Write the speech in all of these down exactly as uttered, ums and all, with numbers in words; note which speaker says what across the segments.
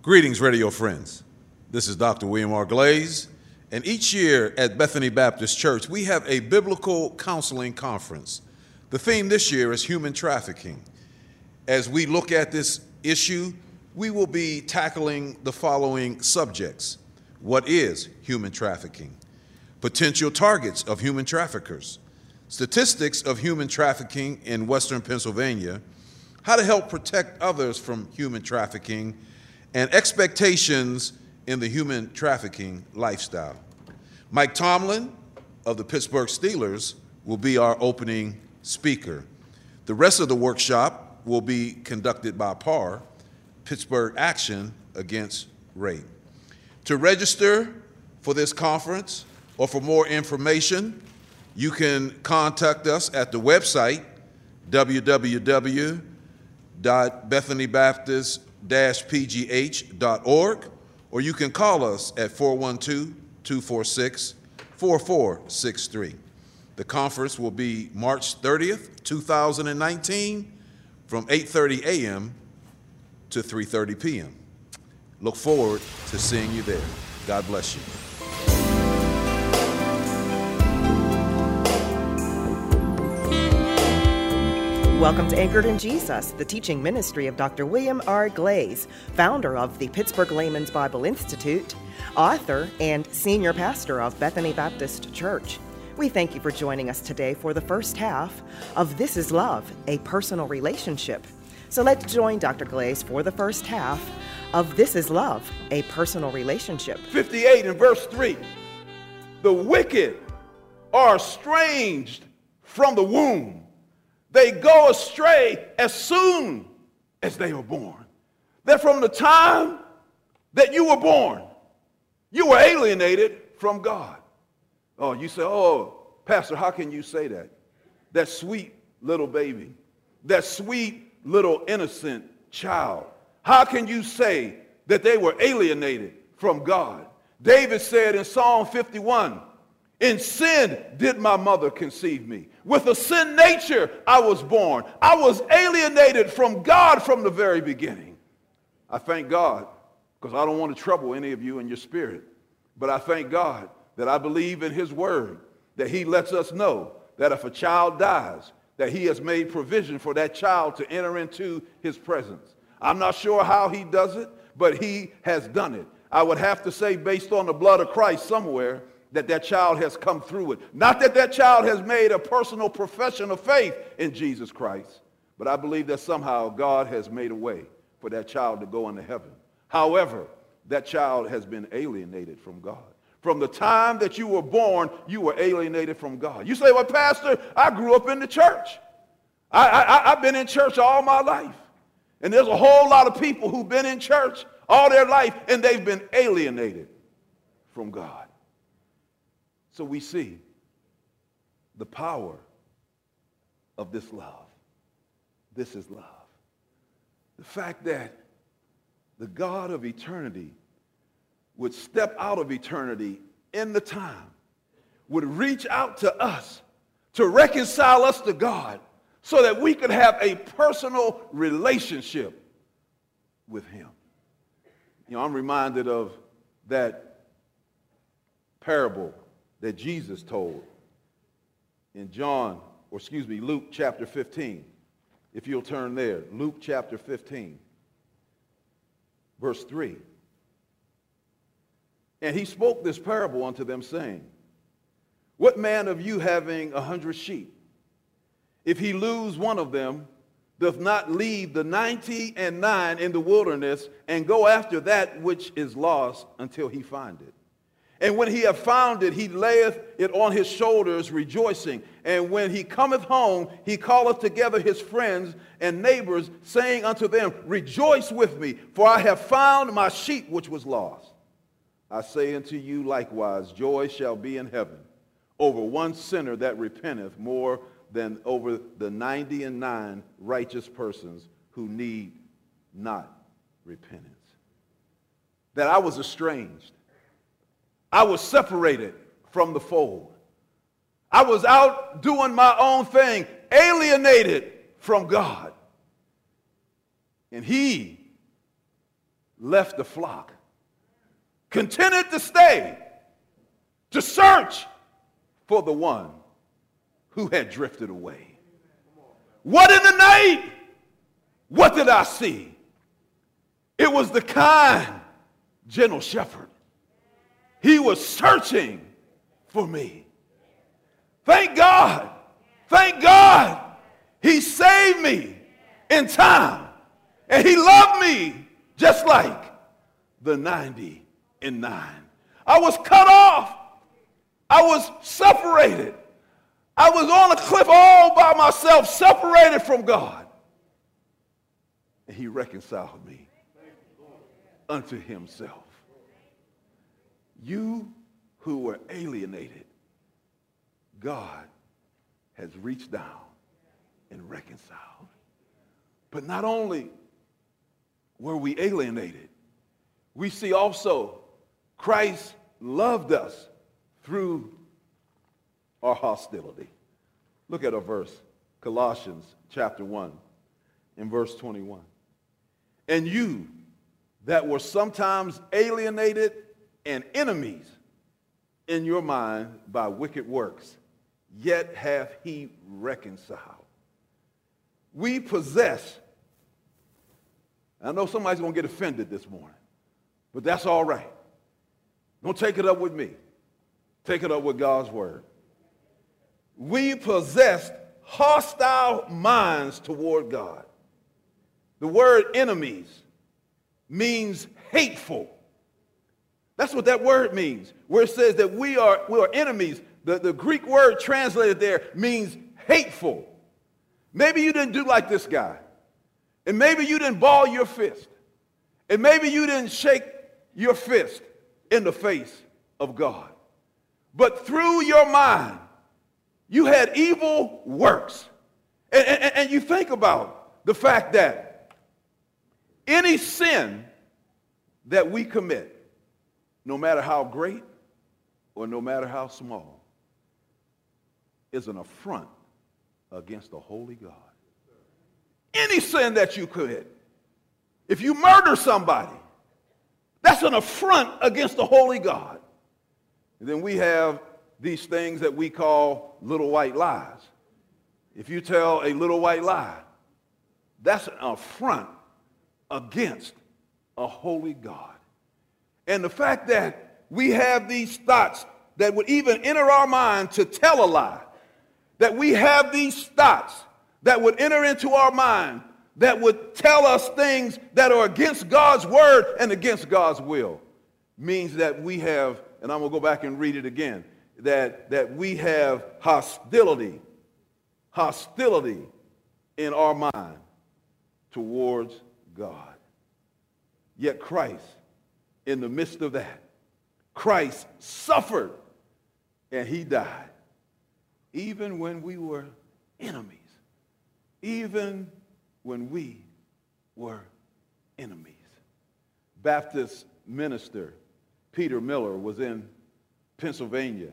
Speaker 1: Greetings, radio friends. This is Doctor William R. Glaze, and each year at Bethany Baptist Church, we have a biblical counseling conference. The theme this year is human trafficking. As we look at this issue, we will be tackling the following subjects. What is human trafficking? Potential targets of human traffickers. Statistics of human trafficking in Western Pennsylvania. How to help protect others from human trafficking, and expectations in the human trafficking lifestyle. Mike Tomlin of the Pittsburgh Steelers will be our opening speaker. The rest of the workshop will be conducted by P A R, Pittsburgh Action Against Rape. To register for this conference or for more information, you can contact us at the website w w w dot bethany baptist dash p g h dot org, or you can call us at four one two, two four six, four four six three. The conference will be March thirtieth, two thousand nineteen, from eight thirty a.m. to three thirty p.m. Look forward to seeing you there. God bless you.
Speaker 2: Welcome to Anchored in Jesus, the teaching ministry of Doctor William R. Glaze, founder of the Pittsburgh Layman's Bible Institute, author, and senior pastor of Bethany Baptist Church. We thank you for joining us today for the first half of This is Love, a Personal Relationship. So let's join Doctor Glaze for the first half of This is Love, a Personal Relationship.
Speaker 3: fifty-eight and verse three. The wicked are estranged from the womb. They go astray as soon as they were born. That from the time that you were born, you were alienated from God. Oh, you say, oh, Pastor, how can you say that? That sweet little baby, that sweet little innocent child. How can you say that they were alienated from God? David said in Psalm fifty-one, in sin did my mother conceive me. With a sin nature I was born. I was alienated from God from the very beginning. I thank God, because I don't want to trouble any of you in your spirit, but I thank God that I believe in his word, that he lets us know that if a child dies, that he has made provision for that child to enter into his presence. I'm not sure how he does it, but he has done it. I would have to say, based on the blood of Christ somewhere, that that child has come through it. Not that that child has made a personal profession of faith in Jesus Christ, but I believe that somehow God has made a way for that child to go into heaven. However, that child has been alienated from God. From the time that you were born, you were alienated from God. You say, well, Pastor, I grew up in the church. I, I, I've been in church all my life. And there's a whole lot of people who've been in church all their life, and they've been alienated from God. So we see the power of this love. This is love. The fact that the God of eternity would step out of eternity in the time, would reach out to us to reconcile us to God so that we could have a personal relationship with him. You know, I'm reminded of that parable that Jesus told in John, or excuse me, Luke chapter fifteen. If you'll turn there, Luke chapter fifteen, verse three. And he spoke this parable unto them, saying, what man of you having a hundred sheep, if he lose one of them, doth not leave the ninety and nine in the wilderness, and go after that which is lost until he find it? And when he hath found it, he layeth it on his shoulders, rejoicing. And when he cometh home, he calleth together his friends and neighbors, saying unto them, rejoice with me, for I have found my sheep which was lost. I say unto you likewise, joy shall be in heaven over one sinner that repenteth, more than over the ninety and nine righteous persons who need not repentance. That I was estranged. I was separated from the fold. I was out doing my own thing, alienated from God. And he left the flock, contented to stay, to search for the one who had drifted away. What in the night? What did I see? It was the kind, gentle shepherd. He was searching for me. Thank God. Thank God. He saved me in time. And he loved me just like the ninety and nine. I was cut off. I was separated. I was on a cliff all by myself, separated from God. And he reconciled me unto himself. You who were alienated, God has reached down and reconciled. But not only were we alienated, we see also Christ loved us through our hostility. Look at our verse, Colossians chapter one and verse twenty-one. And you that were sometimes alienated and enemies in your mind by wicked works, yet hath he reconciled. We possess, I know somebody's going to get offended this morning, but that's all right. Don't take it up with me. Take it up with God's word. We possess hostile minds toward God. The word enemies means hateful. That's what that word means, where it says that we are, we are enemies. The, the Greek word translated there means hateful. Maybe you didn't do like this guy. And maybe you didn't ball your fist. And maybe you didn't shake your fist in the face of God. But through your mind, you had evil works. And, and, and you think about the fact that any sin that we commit, no matter how great or no matter how small, is an affront against the holy God. Any sin that you commit, if you murder somebody, that's an affront against the holy God. And then we have these things that we call little white lies. If you tell a little white lie, that's an affront against a holy God. And the fact that we have these thoughts that would even enter our mind to tell a lie, that we have these thoughts that would enter into our mind that would tell us things that are against God's word and against God's will, means that we have, and I'm going to go back and read it again, that, that we have hostility, hostility in our mind towards God. Yet Christ, in the midst of that, Christ suffered and he died. Even when we were enemies. Even when we were enemies. Baptist minister Peter Miller was in Pennsylvania.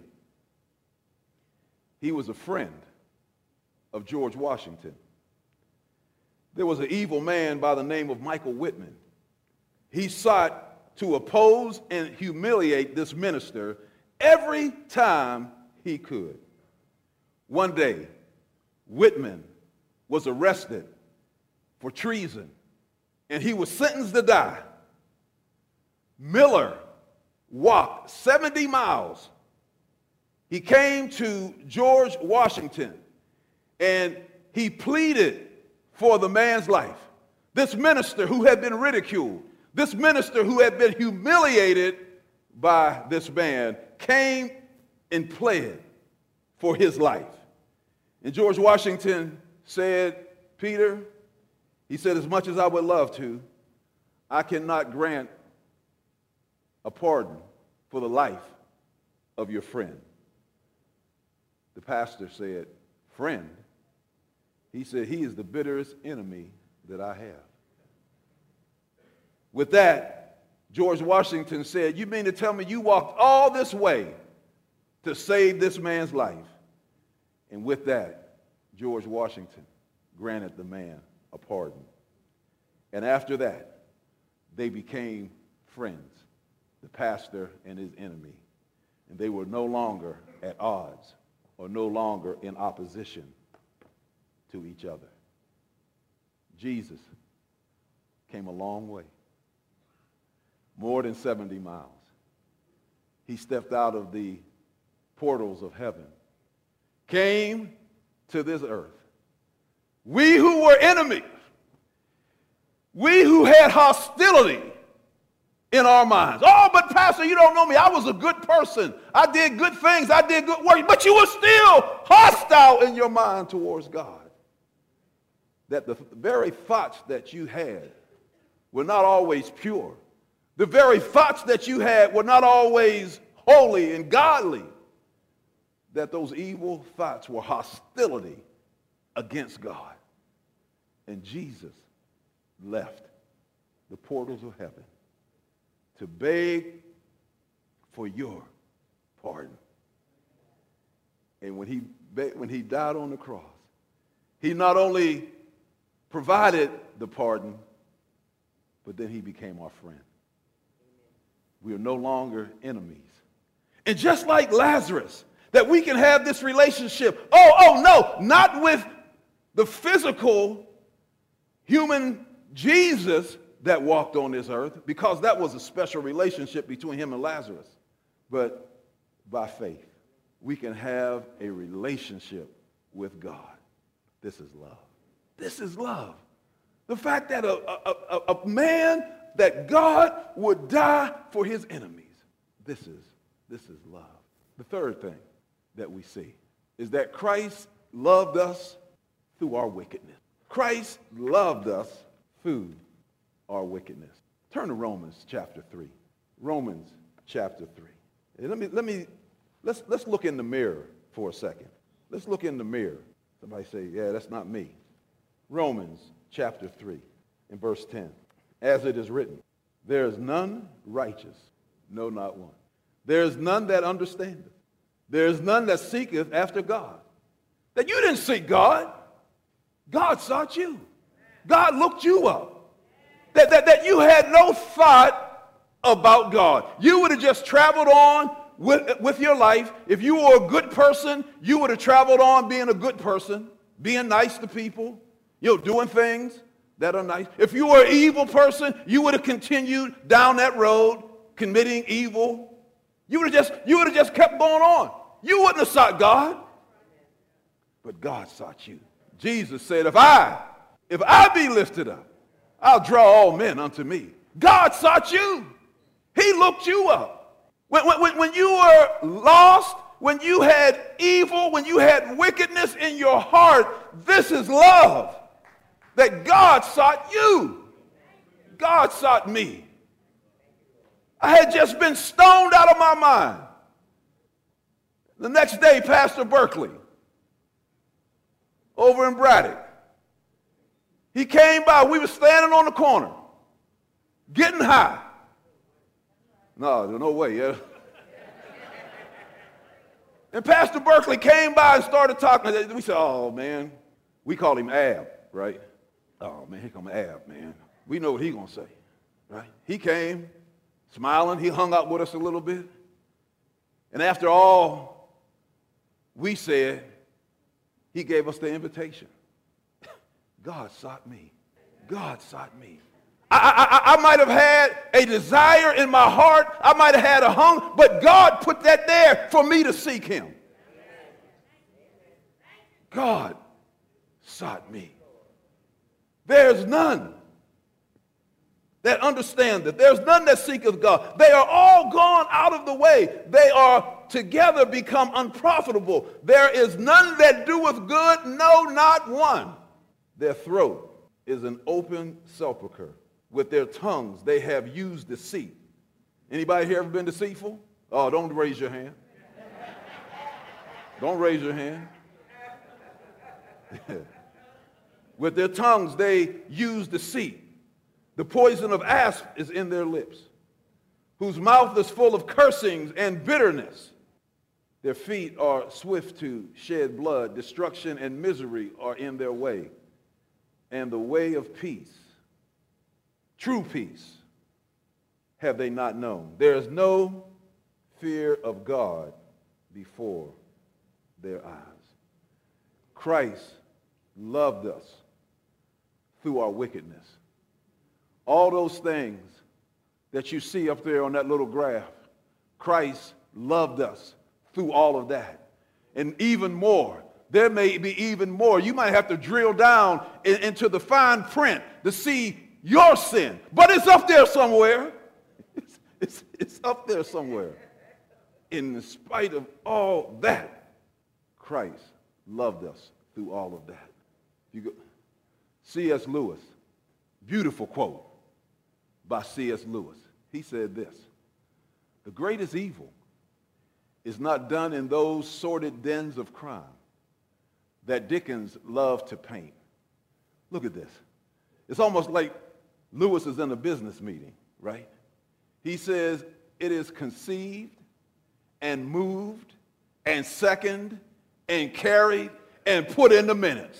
Speaker 3: He was a friend of George Washington. There was an evil man by the name of Michael Whitman. He sought to oppose and humiliate this minister every time he could. One day, Whitman was arrested for treason, and he was sentenced to die. Miller walked seventy miles. He came to George Washington, and he pleaded for the man's life. This minister who had been ridiculed, this minister who had been humiliated by this man, came and pled for his life. And George Washington said, Peter, he said, as much as I would love to, I cannot grant a pardon for the life of your friend. The pastor said, friend? He said, he is the bitterest enemy that I have. With that, George Washington said, you mean to tell me you walked all this way to save this man's life? And with that, George Washington granted the man a pardon. And after that, they became friends, the pastor and his enemy. And they were no longer at odds or no longer in opposition to each other. Jesus came a long way, more than seventy miles. He stepped out of the portals of heaven, came to this earth. We who were enemies, we who had hostility in our minds. Oh, but Pastor, you don't know me. I was a good person. I did good things. I did good work. But you were still hostile in your mind towards God. That the very thoughts that you had were not always pure. The very thoughts that you had were not always holy and godly. That those evil thoughts were hostility against God. And Jesus left the portals of heaven to beg for your pardon. And when he, when he died on the cross, he not only provided the pardon, but then he became our friend. We are no longer enemies. And just like Lazarus, that we can have this relationship. Oh, oh, no, not with the physical human Jesus that walked on this earth, because that was a special relationship between him and Lazarus. But by faith, we can have a relationship with God. This is love. This is love. The fact that a, a, a, a man, that God would die for his enemies. This is, this is love. The third thing that we see is that Christ loved us through our wickedness. Christ loved us through our wickedness. Turn to Romans chapter three. Romans chapter three. And let me, let me, let's, let's look in the mirror for a second. Let's look in the mirror. Somebody say, yeah, that's not me. Romans chapter three and verse ten. As it is written, there is none righteous, no, not one. There is none that understandeth. There is none that seeketh after God. That you didn't seek God. God sought you. God looked you up. That, that, that you had no thought about God. You would have just traveled on with, with your life. If you were a good person, you would have traveled on being a good person, being nice to people, you know, doing things that are nice. If you were an evil person, you would have continued down that road, committing evil. You would have just, you would have just kept going on. You wouldn't have sought God, but God sought you. Jesus said, if I, if I be lifted up, I'll draw all men unto me. God sought you. He looked you up. When, when, when you were lost, when you had evil, when you had wickedness in your heart, this is love. That God sought you. God sought me. I had just been stoned out of my mind. The next day, Pastor Berkeley, over in Braddock, he came by. We were standing on the corner, getting high. No, there's no way, yeah. And Pastor Berkeley came by and started talking. We said, oh, man. We called him Ab, right? Oh, man, here come Ab, man. We know what he's going to say, right? He came, smiling. He hung out with us a little bit. And after all we said, he gave us the invitation. God sought me. God sought me. I, I, I might have had a desire in my heart. I might have had a hunger, but God put that there for me to seek him. God sought me. There's none that understand that. There's none that seeketh God. They are all gone out of the way. They are together become unprofitable. There is none that doeth good, no, not one. Their throat is an open sepulcher. With their tongues they have used deceit. Anybody here ever been deceitful? Oh, don't raise your hand. Don't raise your hand. With their tongues they use deceit. The poison of asp is in their lips, whose mouth is full of cursings and bitterness. Their feet are swift to shed blood. Destruction and misery are in their way. And the way of peace, true peace, have they not known. There is no fear of God before their eyes. Christ loved us through our wickedness. All those things that you see up there on that little graph, Christ loved us through all of that. And even more. There may be even more. You might have to drill down in, into the fine print to see your sin. But it's up there somewhere. It's, it's, it's up there somewhere. In spite of all that, Christ loved us through all of that. You go, C S Lewis, beautiful quote by C S Lewis. He said this: the greatest evil is not done in those sordid dens of crime that Dickens loved to paint. Look at this. It's almost like Lewis is in a business meeting, right? He says, it is conceived and moved and seconded and carried and put in the minutes.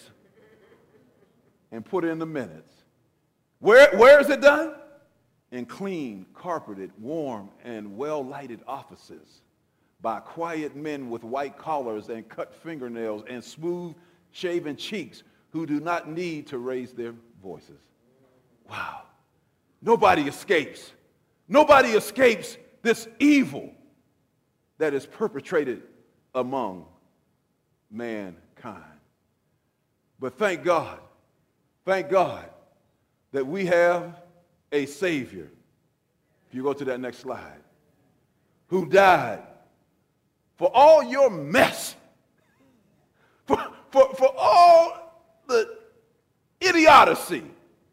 Speaker 3: And put in the minutes. Where, where is it done? In clean, carpeted, warm, and well-lighted offices by quiet men with white collars and cut fingernails and smooth-shaven cheeks who do not need to raise their voices. Wow. Nobody escapes. Nobody escapes this evil that is perpetrated among mankind. But thank God, thank God that we have a Savior. If you go to that next slide, who died for all your mess, for, for, for all the idiocy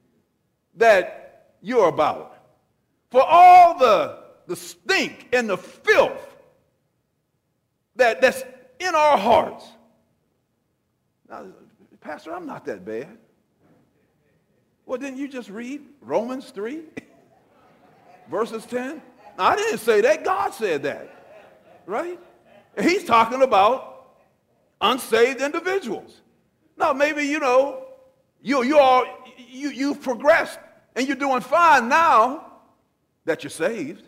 Speaker 3: that you're about, for all the, the stink and the filth that, that's in our hearts. Now, Pastor, I'm not that bad. Well, didn't you just read Romans three, verses ten? Now, I didn't say that. God said that, right? He's talking about unsaved individuals. Now, maybe, you know, you, you all, you, you've progressed and you're doing fine now that you're saved.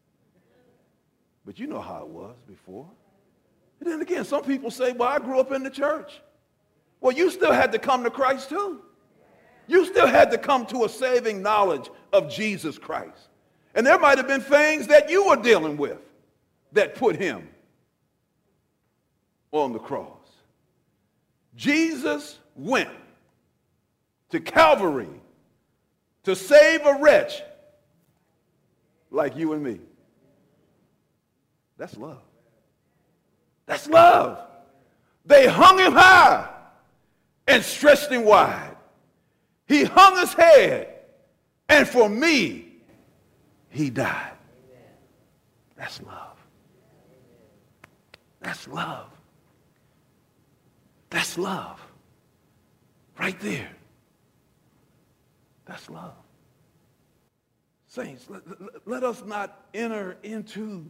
Speaker 3: But you know how it was before. And then again, some people say, well, I grew up in the church. Well, you still had to come to Christ too. You still had to come to a saving knowledge of Jesus Christ. And there might have been things that you were dealing with that put him on the cross. Jesus went to Calvary to save a wretch like you and me. That's love. That's love. They hung him high and stretched him wide. He hung his head, and for me, he died. That's love. That's love. That's love. Right there. That's love. Saints, let, let, let us not enter into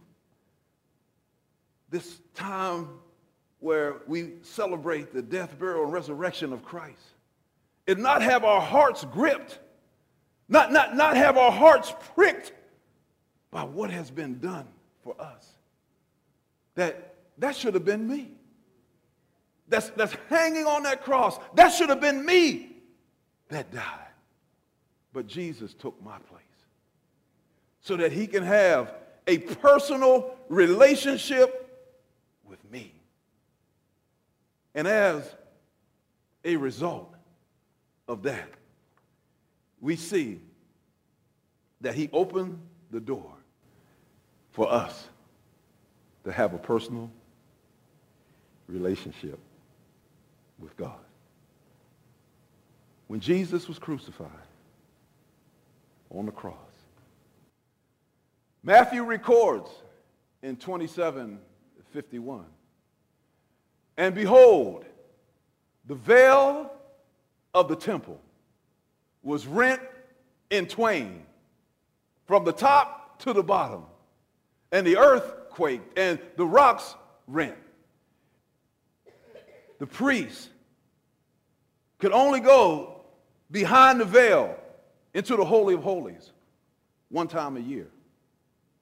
Speaker 3: this time where we celebrate the death, burial, and resurrection of Christ and not have our hearts gripped, not, not, not have our hearts pricked by what has been done for us. That, that should have been me. That's, that's hanging on that cross. That should have been me that died. But Jesus took my place so that he can have a personal relationship with me. And as a result of that, we see that he opened the door for us to have a personal relationship with God. When Jesus was crucified on the cross, Matthew records in twenty-seven fifty-one, and behold, the veil of the temple was rent in twain from the top to the bottom, and the earth quaked, and the rocks rent. The priest could only go behind the veil into the Holy of Holies one time a year.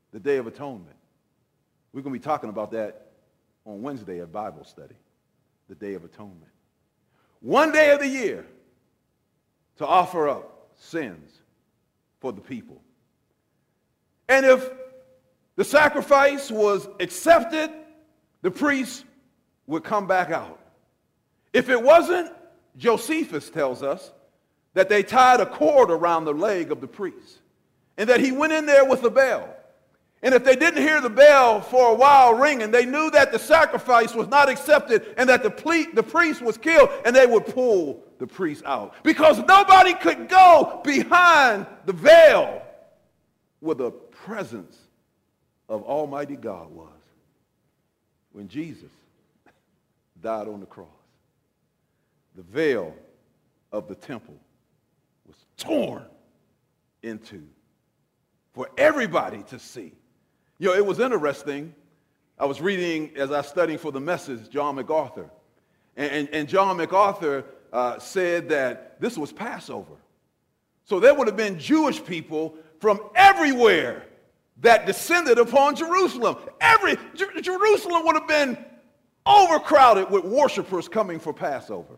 Speaker 3: the Day of Atonement. We're going to be talking about that on Wednesday at Bible study, the Day of Atonement. One day of the year to offer up sins for the people. And if the sacrifice was accepted, the priest would come back out. If it wasn't, Josephus tells us that they tied a cord around the leg of the priest and that he went in there with a bell. And if they didn't hear the bell for a while ringing, they knew that the sacrifice was not accepted and that the, ple- the priest was killed, and they would pull the priest out. Because nobody could go behind the veil where the presence of Almighty God was when Jesus died on the cross. The veil of the temple was torn into for everybody to see. You know, it was interesting. I was reading, as I was studying for the message, John MacArthur. And, and, and John MacArthur uh, said that this was Passover. So there would have been Jewish people from everywhere that descended upon Jerusalem. Every Jer- Jerusalem would have been overcrowded with worshipers coming for Passover.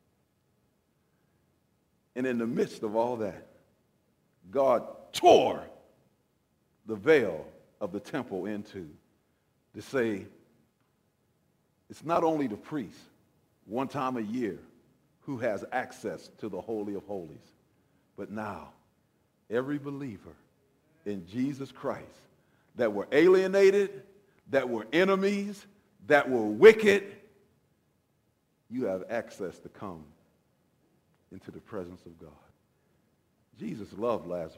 Speaker 3: And in the midst of all that, God tore the veil of the temple into to say it's not only the priest one time a year who has access to the Holy of Holies, but now every believer in Jesus Christ that were alienated, that were enemies, that were wicked, you have access to come into the presence of God. Jesus loved Lazarus.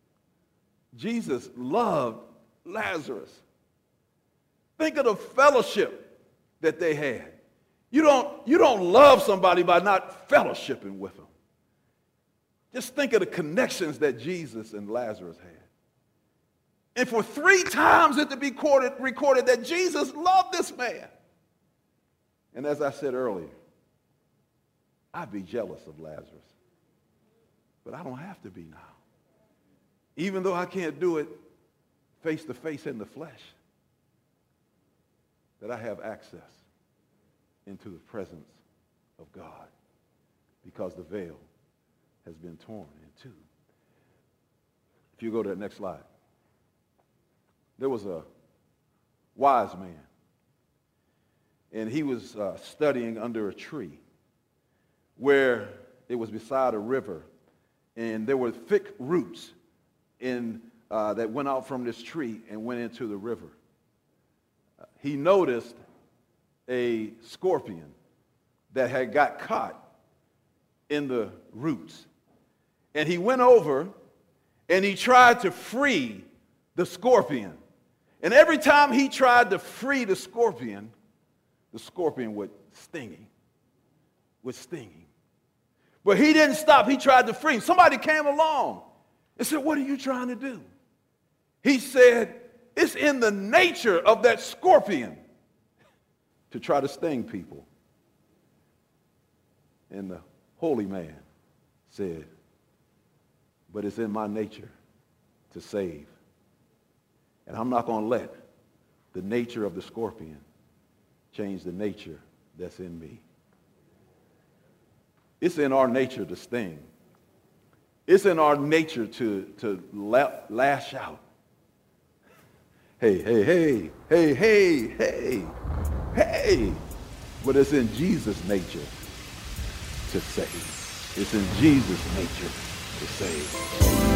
Speaker 3: Jesus loved Lazarus. Think of the fellowship that they had. You don't, you don't love somebody by not fellowshipping with them. Just think of the connections that Jesus and Lazarus had. And for three times it to be recorded, recorded that Jesus loved this man. And as I said earlier, I'd be jealous of Lazarus. But I don't have to be now. Even though I can't do it face to face in the flesh, that I have access into the presence of God because the veil has been torn in two. If you go to that next slide. There was a wise man, and he was uh, studying under a tree where it was beside a river, and there were thick roots in, uh, that went out from this tree and went into the river. Uh, he noticed a scorpion that had got caught in the roots. And he went over and he tried to free the scorpion. And every time he tried to free the scorpion, the scorpion would sting him, would sting him. But he didn't stop. He tried to free him. Somebody came along and said, "What are you trying to do?" He said, "It's in the nature of that scorpion to try to sting people." And the holy man said, "But it's in my nature to save. And I'm not going to let the nature of the scorpion change the nature that's in me." It's in our nature to sting. It's in our nature to, to la- lash out. Hey, hey, hey, hey, hey, hey, hey. But it's in Jesus' nature to save. It's in Jesus' nature to save.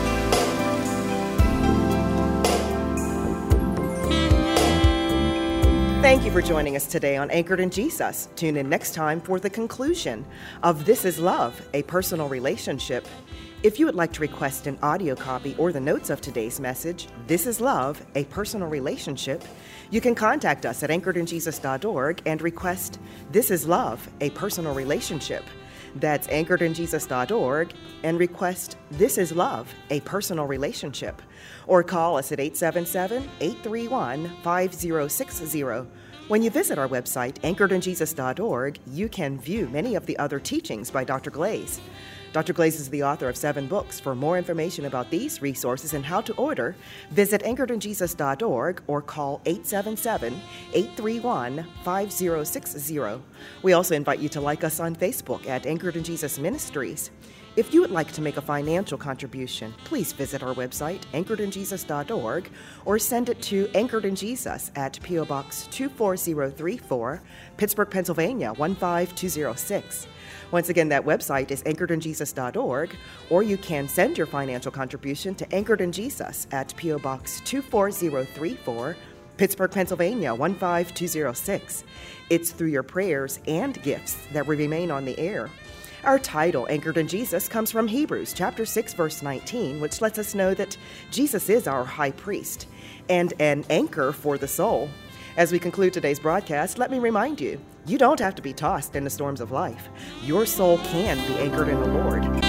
Speaker 2: Thank you for joining us today on Anchored in Jesus. Tune in next time for the conclusion of This is Love, a Personal Relationship. If you would like to request an audio copy or the notes of today's message, This is Love, a Personal Relationship, you can contact us at anchored in jesus dot org and request This is Love, a Personal Relationship. That's anchored in jesus dot org and request This is Love, a Personal Relationship. Or call us at eight seven seven, eight three one, five zero six zero. When you visit our website, anchored in jesus dot org, you can view many of the other teachings by Doctor Glaze. Doctor Glaze is the author of seven books. For more information about these resources and how to order, visit anchored in jesus dot org or call eight seven seven, eight three one, five zero six zero. We also invite you to like us on Facebook at Anchored in Jesus Ministries. If you would like to make a financial contribution, please visit our website, anchored in jesus dot org, or send it to Anchored in Jesus at P O Box two four zero three four, Pittsburgh, Pennsylvania one five two zero six. Once again, that website is anchored in jesus dot org, or you can send your financial contribution to Anchored in Jesus at P O Box two four zero three four, Pittsburgh, Pennsylvania one five two zero six. It's through your prayers and gifts that we remain on the air. Our title, Anchored in Jesus, comes from Hebrews chapter six, verse nineteen, which lets us know that Jesus is our high priest and an anchor for the soul. As we conclude today's broadcast, let me remind you, you don't have to be tossed in the storms of life. Your soul can be anchored in the Lord.